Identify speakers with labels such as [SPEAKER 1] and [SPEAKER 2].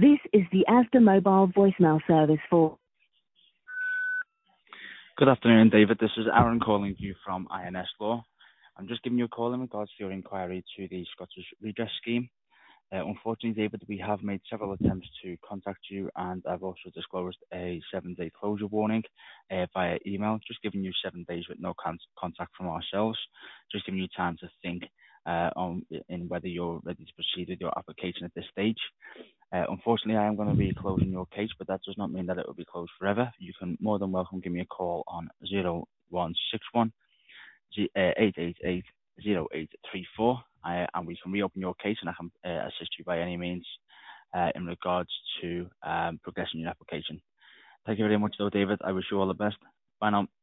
[SPEAKER 1] This is the Asda Mobile voicemail service for...
[SPEAKER 2] Good afternoon, David. This is Aaron calling you from INS Law. I'm just giving you a call in regards to your inquiry to the Scottish Redress Scheme. Unfortunately, David, we have made several attempts to contact you, and I've also disclosed a 7-day closure warning via email, just giving you 7 days with no contact from ourselves, just giving you time to think in whether you're ready to proceed with your application at this stage. Unfortunately, I am going to be closing your case, but that does not mean that it will be closed forever. You can more than welcome give me a call on 0161 888 0834, and we can reopen your case, and I can assist you by any means in regards to progressing your application. Thank you very much, though, David. I wish you all the best. Bye now.